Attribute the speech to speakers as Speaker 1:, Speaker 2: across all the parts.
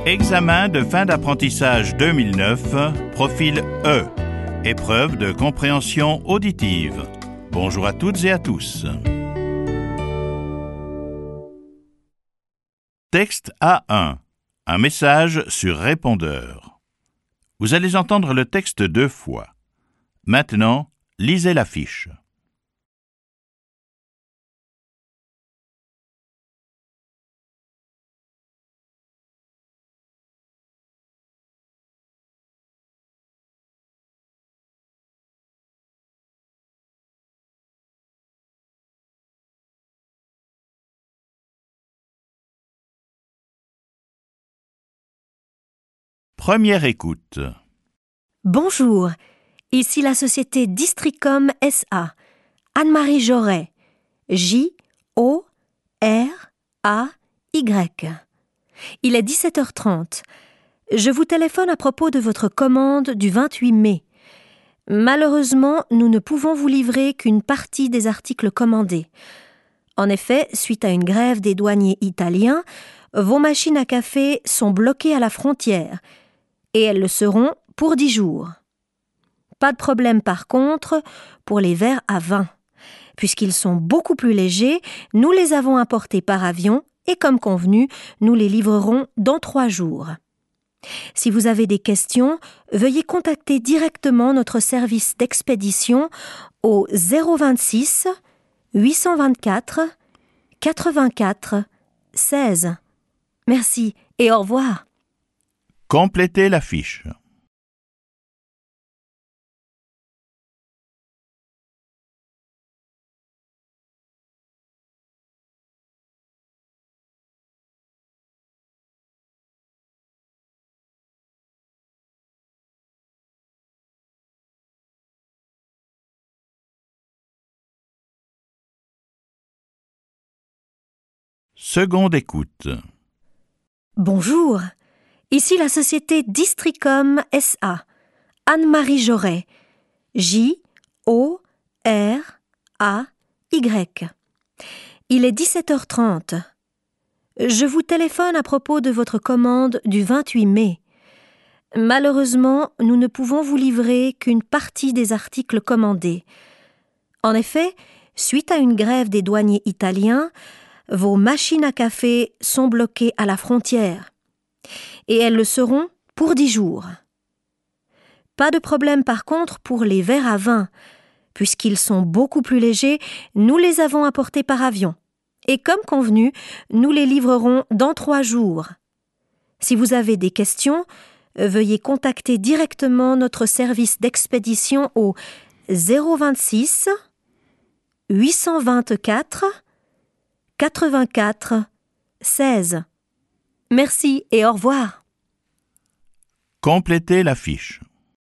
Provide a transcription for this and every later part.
Speaker 1: Examen de fin d'apprentissage 2009, profil E, épreuve de compréhension auditive. Bonjour à toutes et à tous. Texte A1, un message sur répondeur. Vous allez entendre le texte 2 fois. Maintenant, lisez la fiche. Première écoute.
Speaker 2: Bonjour, ici la société Districom SA. Anne-Marie Joret. J-O-R-A-Y. Il est 17h30. Je vous téléphone à propos de votre commande du 28 mai. Malheureusement, nous ne pouvons vous livrer qu'une partie des articles commandés. En effet, suite à une grève des douaniers italiens, vos machines à café sont bloquées à la frontière et elles le seront pour 10 jours. Pas de problème par contre pour les verres à vin. Puisqu'ils sont beaucoup plus légers, nous les avons importés par avion et comme convenu, nous les livrerons dans 3 jours. Si vous avez des questions, veuillez contacter directement notre service d'expédition au 026 824 84 16. Merci et au revoir.
Speaker 1: Complétez la fiche. Seconde écoute.
Speaker 2: Bonjour, ici la société Districom SA. Anne-Marie Joret. J-O-R-A-Y. Il est 17h30. Je vous téléphone à propos de votre commande du 28 mai. Malheureusement, nous ne pouvons vous livrer qu'une partie des articles commandés. En effet, suite à une grève des douaniers italiens, vos machines à café sont bloquées à la frontière et elles le seront pour 10 jours. Pas de problème par contre pour les verres à vin. Puisqu'ils sont beaucoup plus légers, nous les avons apportés par avion. Et comme convenu, nous les livrerons dans 3 jours. Si vous avez des questions, veuillez contacter directement notre service d'expédition au 026 824 84 16. Merci et au revoir.
Speaker 1: Complétez la fiche.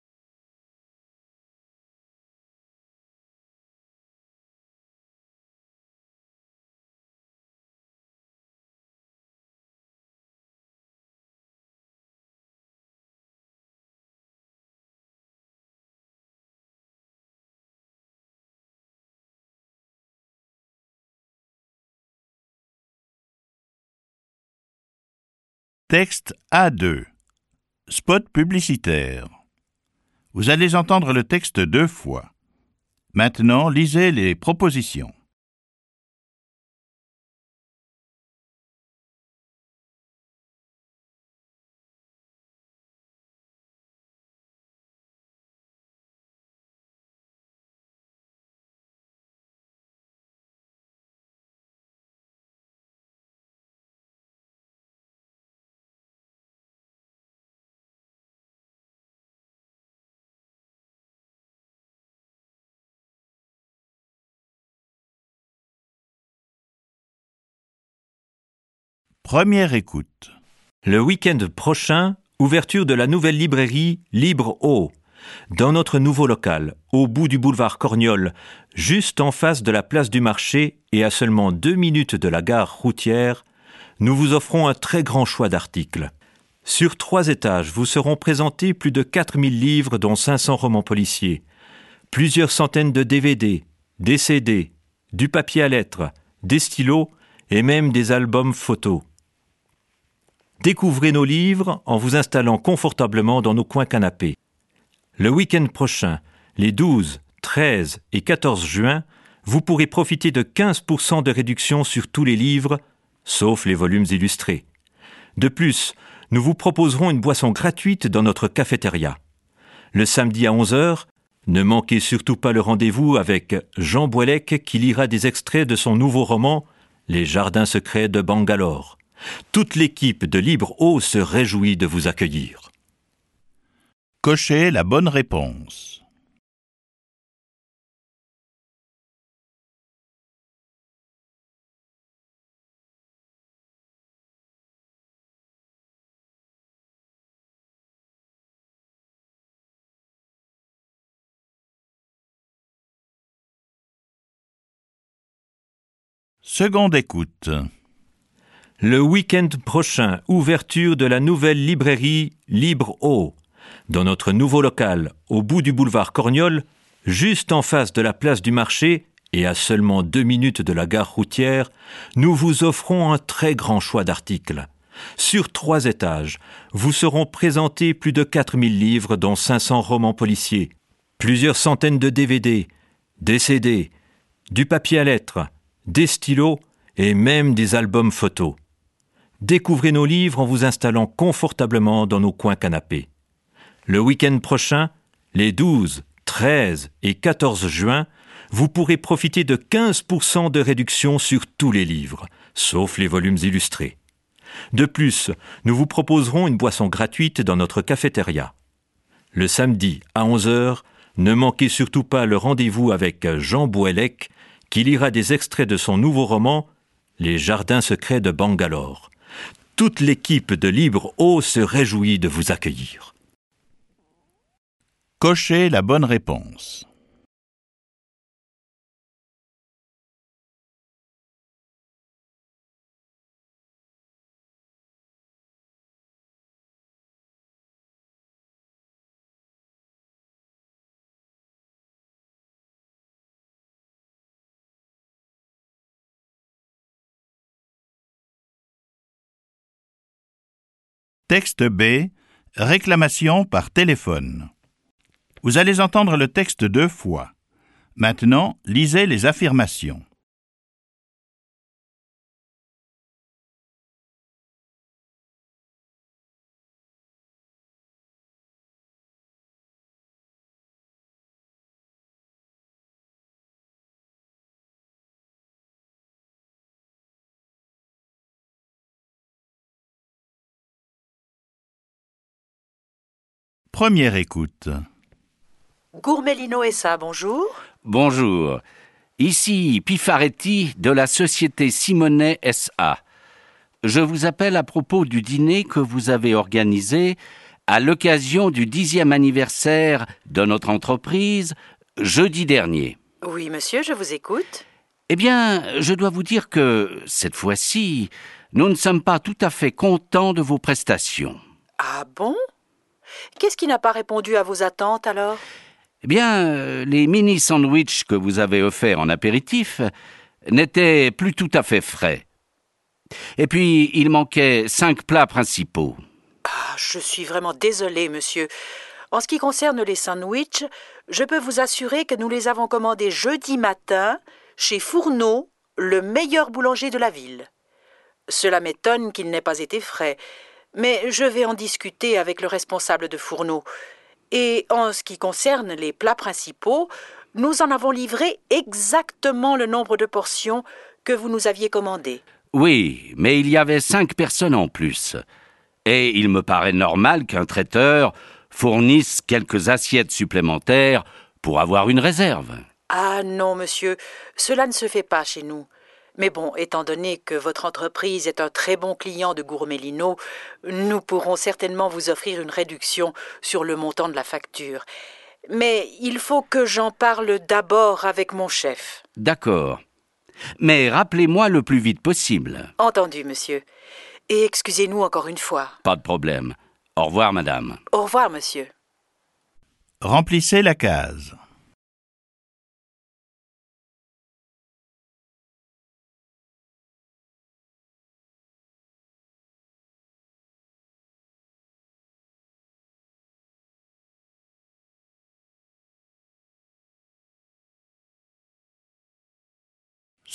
Speaker 1: Texte A2. Spot publicitaire. Vous allez entendre le texte 2 fois. Maintenant, lisez les propositions. Première écoute.
Speaker 3: Le week-end prochain, ouverture de la nouvelle librairie Libre Eau, dans notre nouveau local, au bout du boulevard Corniol, juste en face de la place du marché et à seulement 2 minutes de la gare routière, nous vous offrons un très grand choix d'articles. Sur 3 étages, vous seront présentés plus de 4000 livres, dont 500 romans policiers, plusieurs centaines de DVD, des CD, du papier à lettres, des stylos et même des albums photos. Découvrez nos livres en vous installant confortablement dans nos coins canapés. Le week-end prochain, les 12, 13 et 14 juin, vous pourrez profiter de 15% de réduction sur tous les livres, sauf les volumes illustrés. De plus, nous vous proposerons une boisson gratuite dans notre cafétéria. Le samedi à 11h, ne manquez surtout pas le rendez-vous avec Jean Boilec qui lira des extraits de son nouveau roman « Les jardins secrets de Bangalore ». Toute l'équipe de Libre Eau se réjouit de vous accueillir.
Speaker 1: Cochez la bonne réponse. Seconde écoute.
Speaker 3: Le week-end prochain, ouverture de la nouvelle librairie Libre Eau. Dans notre nouveau local, au bout du boulevard Corniol, juste en face de la place du marché et à seulement 2 minutes de la gare routière, nous vous offrons un très grand choix d'articles. Sur 3 étages, vous seront présentés plus de 4000 livres, dont 500 romans policiers, plusieurs centaines de DVD, des CD, du papier à lettres, des stylos et même des albums photos. Découvrez nos livres en vous installant confortablement dans nos coins canapés. Le week-end prochain, les 12, 13 et 14 juin, vous pourrez profiter de 15% de réduction sur tous les livres, sauf les volumes illustrés. De plus, nous vous proposerons une boisson gratuite dans notre cafétéria. Le samedi à 11h, ne manquez surtout pas le rendez-vous avec Jean Boilec, qui lira des extraits de son nouveau roman « Les jardins secrets de Bangalore ». Toute l'équipe de Libre Eau se réjouit de vous accueillir.
Speaker 1: Cochez la bonne réponse. Texte B. Réclamation par téléphone. Vous allez entendre le texte 2 fois. Maintenant, lisez les affirmations. Première écoute.
Speaker 4: Gourmelino SA, bonjour.
Speaker 5: Bonjour, ici Pifaretti de la société Simonet SA. Je vous appelle à propos du dîner que vous avez organisé à l'occasion du 10e anniversaire de notre entreprise, jeudi dernier.
Speaker 4: Oui, monsieur, je vous écoute.
Speaker 5: Eh bien, je dois vous dire que, cette fois-ci, nous ne sommes pas tout à fait contents de vos prestations.
Speaker 4: Ah bon? Qu'est-ce qui n'a pas répondu à vos attentes alors?
Speaker 5: Eh bien, les mini-sandwichs que vous avez offerts en apéritif n'étaient plus tout à fait frais. Et puis, il manquait 5 plats principaux.
Speaker 4: Ah, je suis vraiment désolée, monsieur. En ce qui concerne les sandwichs, je peux vous assurer que nous les avons commandés jeudi matin chez Fourneau, le meilleur boulanger de la ville. Cela m'étonne qu'il n'ait pas été frais, mais je vais en discuter avec le responsable de Fourneau. Et en ce qui concerne les plats principaux, nous en avons livré exactement le nombre de portions que vous nous aviez commandées.
Speaker 5: Oui, mais il y avait 5 personnes en plus. Et il me paraît normal qu'un traiteur fournisse quelques assiettes supplémentaires pour avoir une réserve.
Speaker 4: Ah non, monsieur, cela ne se fait pas chez nous. Mais bon, étant donné que votre entreprise est un très bon client de Gourmelino, nous pourrons certainement vous offrir une réduction sur le montant de la facture. Mais il faut que j'en parle d'abord avec mon chef.
Speaker 5: D'accord. Mais rappelez-moi le plus vite possible.
Speaker 4: Entendu, monsieur. Et excusez-nous encore une fois.
Speaker 5: Pas de problème. Au revoir, madame.
Speaker 4: Au revoir, monsieur.
Speaker 1: Remplissez la case.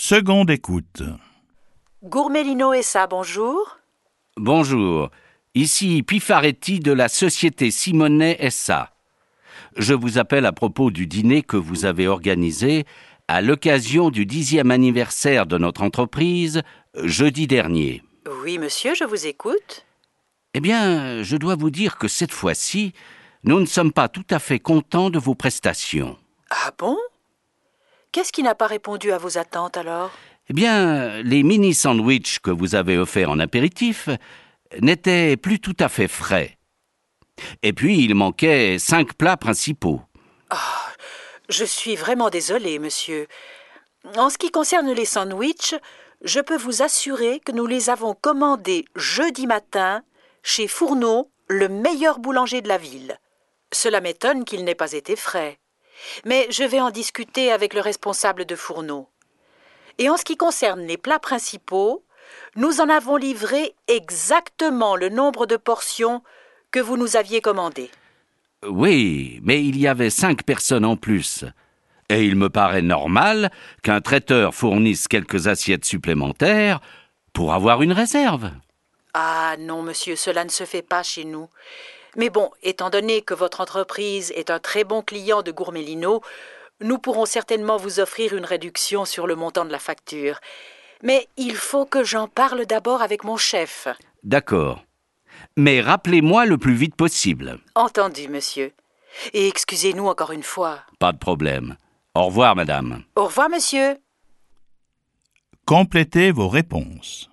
Speaker 1: Seconde écoute.
Speaker 4: Gourmelino SA, bonjour.
Speaker 5: Bonjour, ici Pifaretti de la société Simonet SA. Je vous appelle à propos du dîner que vous avez organisé à l'occasion du 10e anniversaire de notre entreprise, jeudi dernier.
Speaker 4: Oui, monsieur, je vous écoute.
Speaker 5: Eh bien, je dois vous dire que cette fois-ci, nous ne sommes pas tout à fait contents de vos prestations.
Speaker 4: Ah bon? Qu'est-ce qui n'a pas répondu à vos attentes alors?
Speaker 5: Eh bien, les mini-sandwichs que vous avez offerts en apéritif n'étaient plus tout à fait frais. Et puis, il manquait 5 plats principaux.
Speaker 4: Je suis vraiment désolée, monsieur. En ce qui concerne les sandwichs, je peux vous assurer que nous les avons commandés jeudi matin chez Fourneau, le meilleur boulanger de la ville. Cela m'étonne qu'il n'ait pas été frais. Mais je vais en discuter avec le responsable de Fourneau. Et en ce qui concerne les plats principaux, nous en avons livré exactement le nombre de portions que vous nous aviez commandées.
Speaker 5: Oui, mais il y avait 5 personnes en plus. Et il me paraît normal qu'un traiteur fournisse quelques assiettes supplémentaires pour avoir une réserve.
Speaker 4: Ah non, monsieur, cela ne se fait pas chez nous. Mais bon, étant donné que votre entreprise est un très bon client de Gourmelino, nous pourrons certainement vous offrir une réduction sur le montant de la facture. Mais il faut que j'en parle d'abord avec mon chef.
Speaker 5: D'accord. Mais rappelez-moi le plus vite possible.
Speaker 4: Entendu, monsieur. Et excusez-nous encore une fois.
Speaker 5: Pas de problème. Au revoir, madame.
Speaker 4: Au revoir, monsieur.
Speaker 1: Complétez vos réponses.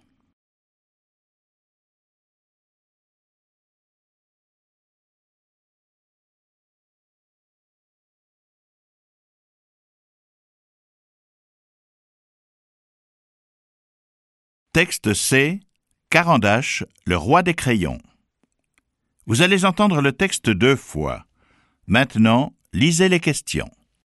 Speaker 1: Texte C. Carandache, le roi des crayons. Vous allez entendre le texte 2 fois. Maintenant, lisez les questions.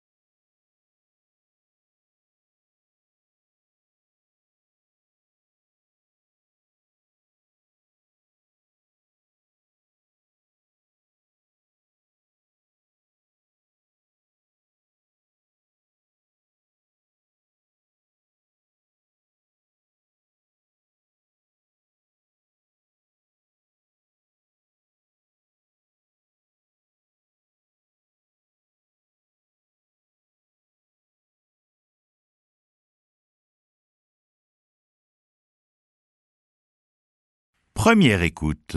Speaker 1: Première écoute.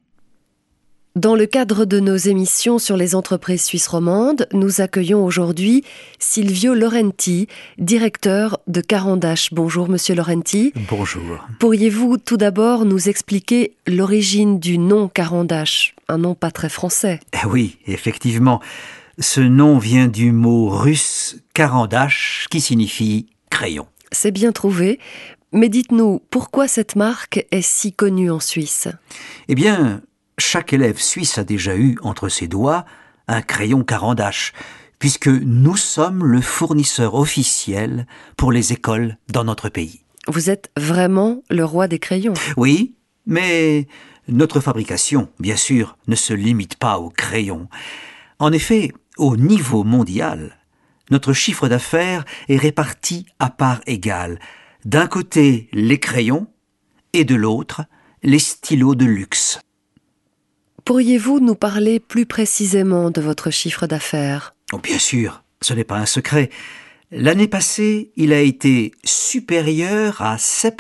Speaker 6: Dans le cadre de nos émissions sur les entreprises suisses romandes, nous accueillons aujourd'hui Silvio Laurenti, directeur de Carandache. Bonjour Monsieur Laurenti.
Speaker 7: Bonjour.
Speaker 6: Pourriez-vous tout d'abord nous expliquer l'origine du nom Carandache, un nom pas très français?
Speaker 7: Oui, effectivement. Ce nom vient du mot russe Carandache qui signifie crayon.
Speaker 6: C'est bien trouvé, mais dites-nous, pourquoi cette marque est si connue en Suisse?
Speaker 7: Eh bien, chaque élève suisse a déjà eu entre ses doigts un crayon Carandache, puisque nous sommes le fournisseur officiel pour les écoles dans notre pays.
Speaker 6: Vous êtes vraiment le roi des crayons.
Speaker 7: Oui, mais notre fabrication, bien sûr, ne se limite pas aux crayons. En effet, au niveau mondial, notre chiffre d'affaires est réparti à parts égales. D'un côté, les crayons, et de l'autre, les stylos de luxe.
Speaker 6: Pourriez-vous nous parler plus précisément de votre chiffre d'affaires?
Speaker 7: Oh, bien sûr, ce n'est pas un secret. L'année passée, il a été supérieur à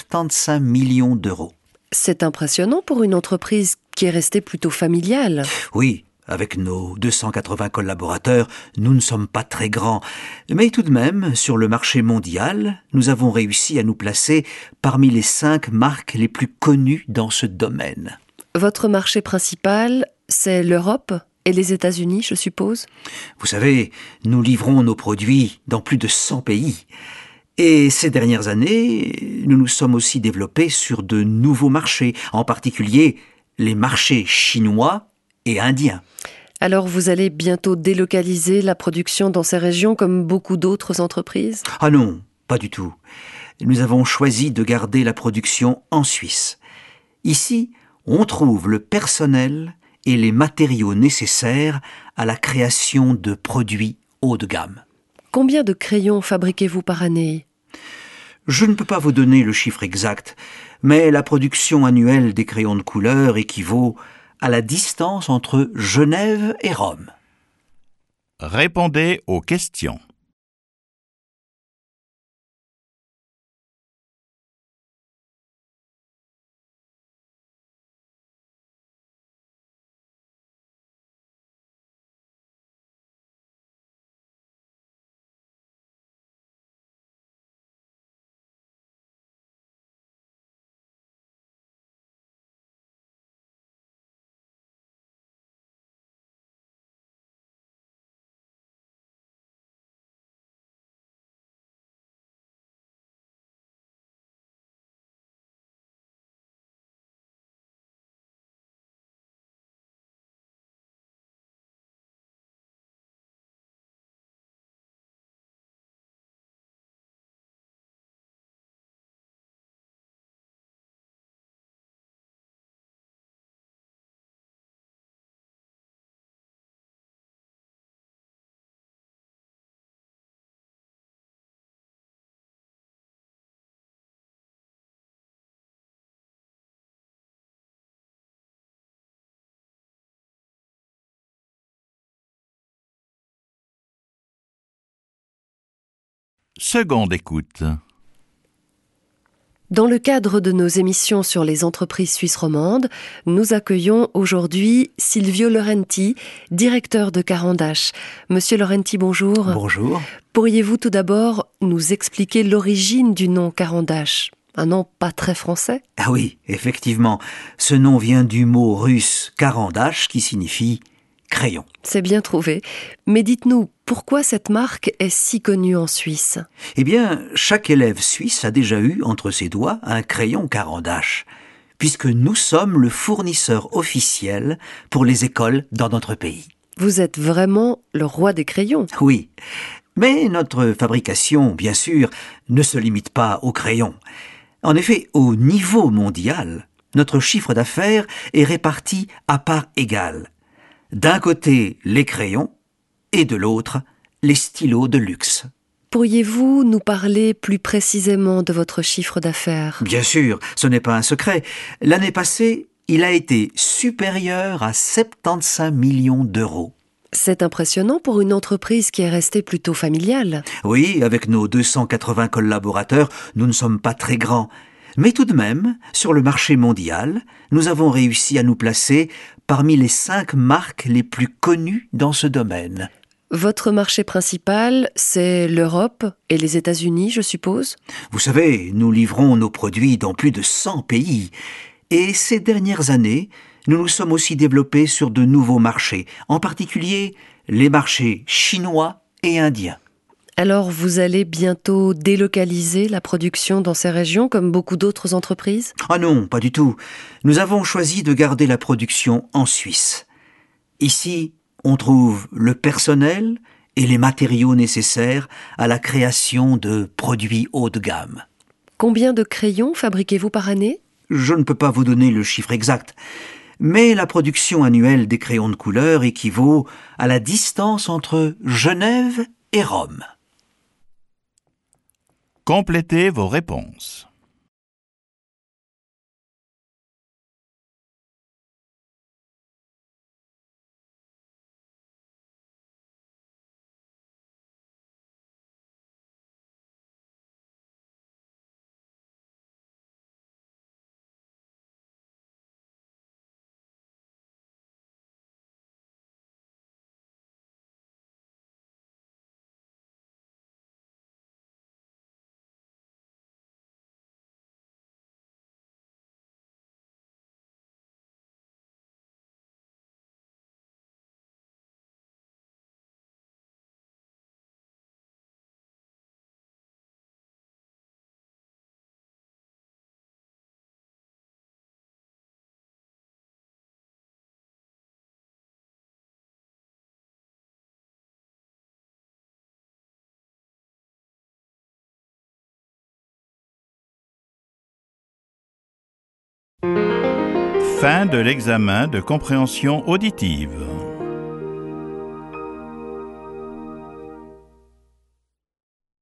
Speaker 7: 75 millions d'euros.
Speaker 6: C'est impressionnant pour une entreprise qui est restée plutôt familiale.
Speaker 7: Oui, avec nos 280 collaborateurs, nous ne sommes pas très grands. Mais tout de même, sur le marché mondial, nous avons réussi à nous placer parmi les 5 marques les plus connues dans ce domaine.
Speaker 6: Votre marché principal, c'est l'Europe et les États-Unis, je suppose?
Speaker 7: Vous savez, nous livrons nos produits dans plus de 100 pays. Et ces dernières années, nous nous sommes aussi développés sur de nouveaux marchés, en particulier les marchés chinois et indiens.
Speaker 6: Alors vous allez bientôt délocaliser la production dans ces régions comme beaucoup d'autres entreprises?
Speaker 7: Ah non, pas du tout. Nous avons choisi de garder la production en Suisse. Ici, on trouve le personnel et les matériaux nécessaires à la création de produits haut de gamme.
Speaker 6: Combien de crayons fabriquez-vous par année?
Speaker 7: Je ne peux pas vous donner le chiffre exact, mais la production annuelle des crayons de couleur équivaut à la distance entre Genève et Rome.
Speaker 1: Répondez aux questions. Seconde écoute.
Speaker 6: Dans le cadre de nos émissions sur les entreprises suisses romandes, nous accueillons aujourd'hui Silvio Laurenti, directeur de Carandache. Monsieur Laurenti, bonjour.
Speaker 7: Bonjour.
Speaker 6: Pourriez-vous tout d'abord nous expliquer l'origine du nom Carandache ? Un nom pas très français ?
Speaker 7: Ah oui, effectivement, ce nom vient du mot russe Carandache qui signifie crayon.
Speaker 6: C'est bien trouvé. Mais dites-nous, pourquoi cette marque est si connue en Suisse ?
Speaker 7: Eh bien, chaque élève suisse a déjà eu entre ses doigts un crayon Carandache, puisque nous sommes le fournisseur officiel pour les écoles dans notre pays.
Speaker 6: Vous êtes vraiment le roi des crayons.
Speaker 7: Oui, mais notre fabrication, bien sûr, ne se limite pas aux crayons. En effet, au niveau mondial, notre chiffre d'affaires est réparti à parts égales. D'un côté, les crayons, et de l'autre, les stylos de luxe.
Speaker 6: Pourriez-vous nous parler plus précisément de votre chiffre d'affaires ?
Speaker 7: Bien sûr, ce n'est pas un secret. L'année passée, il a été supérieur à 75 millions d'euros.
Speaker 6: C'est impressionnant pour une entreprise qui est restée plutôt familiale.
Speaker 7: Oui, avec nos 280 collaborateurs, nous ne sommes pas très grands. Mais tout de même, sur le marché mondial, nous avons réussi à nous placer parmi les 5 marques les plus connues dans ce domaine.
Speaker 6: Votre marché principal, c'est l'Europe et les États-Unis, je suppose ?
Speaker 7: Vous savez, nous livrons nos produits dans plus de 100 pays. Et ces dernières années, nous nous sommes aussi développés sur de nouveaux marchés, en particulier les marchés chinois et indiens.
Speaker 6: Alors vous allez bientôt délocaliser la production dans ces régions comme beaucoup d'autres entreprises ?
Speaker 7: Ah non, pas du tout. Nous avons choisi de garder la production en Suisse. Ici, on trouve le personnel et les matériaux nécessaires à la création de produits haut de gamme.
Speaker 6: Combien de crayons fabriquez-vous par année ?
Speaker 7: Je ne peux pas vous donner le chiffre exact, mais la production annuelle des crayons de couleur équivaut à la distance entre Genève et Rome.
Speaker 1: Complétez vos réponses. Fin de l'examen de compréhension auditive.